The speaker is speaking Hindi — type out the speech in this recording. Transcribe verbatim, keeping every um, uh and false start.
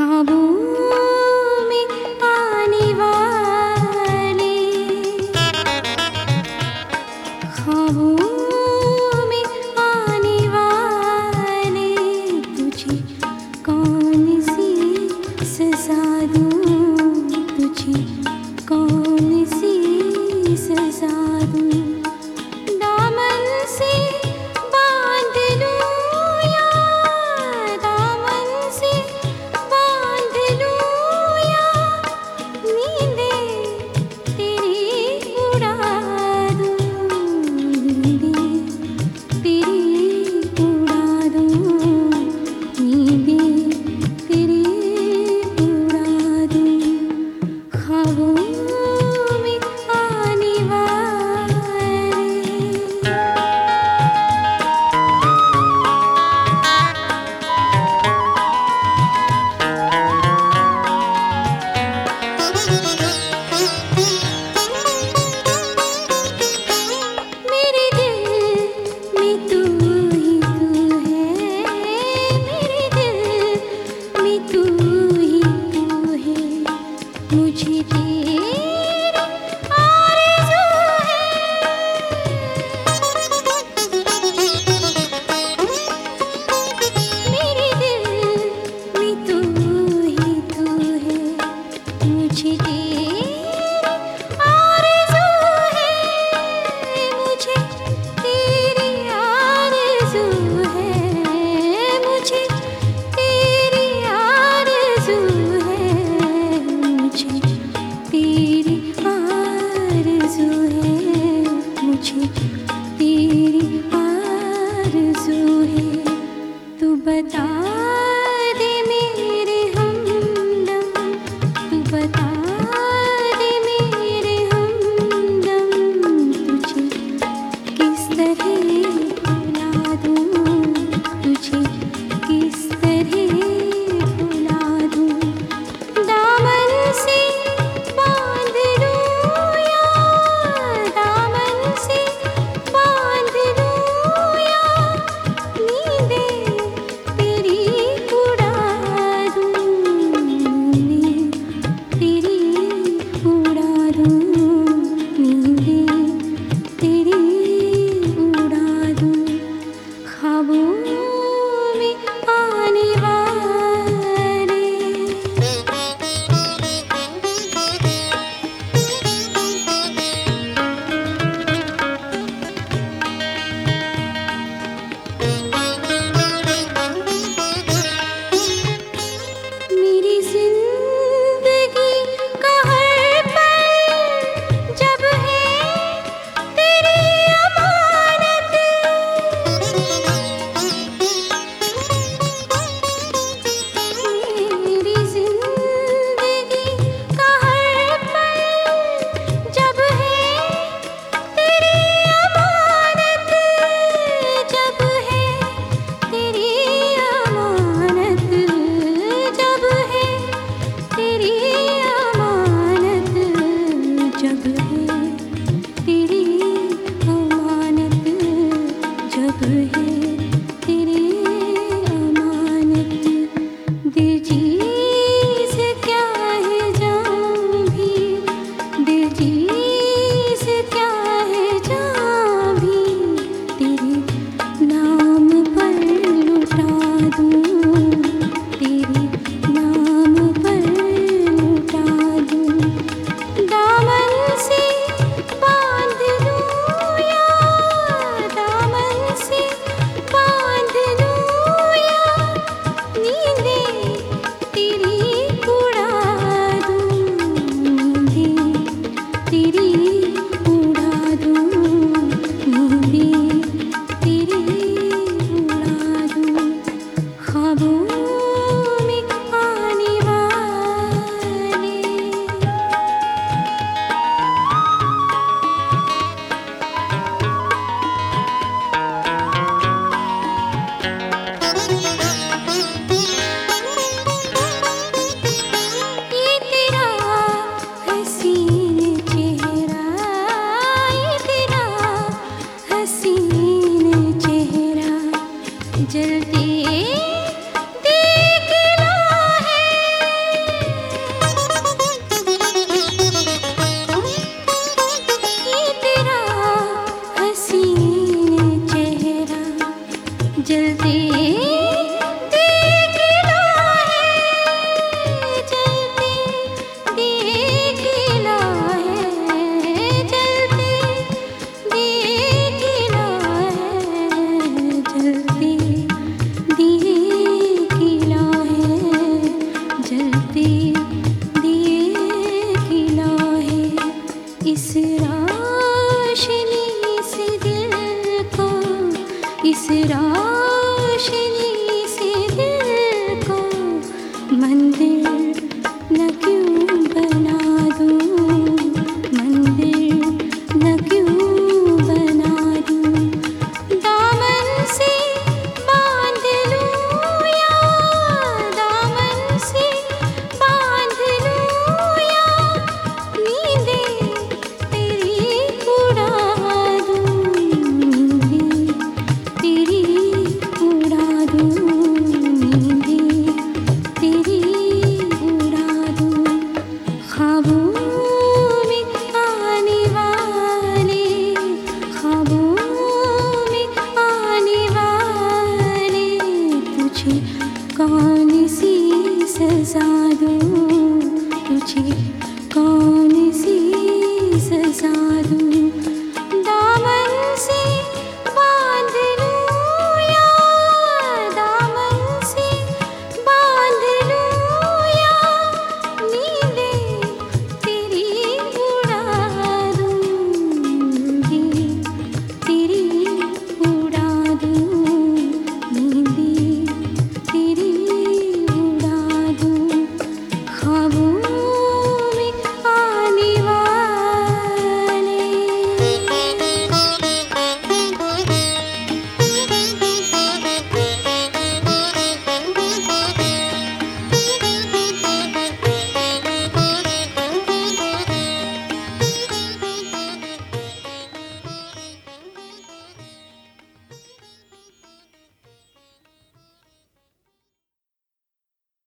ख्वाबों में आने वाले, ख्वाबों में आने वाले, तुझे कौन सी सज़ा दूँ, तुझे कौन सी सज़ा दूँ। दामन से बांध लूँ या दामन से बांध लूँ या नींदें तेरी उड़ा दूँ, नींदें तेरी उड़ा दूँ, नींदें तेरी उड़ा दूँ। ख्वाबों में आने वाले। मेरे दिल में तू ही तू है, मेरे दिल में तू ही तू है, मुझे तेरी आरज़ू है। मेरे दिल में तू ही तू है, मुझे तेरी आरज़ू है, मुझे तेरी आरज़ू है, मुझे तेरी आरज़ू है, मुझे सजा दूं तुझे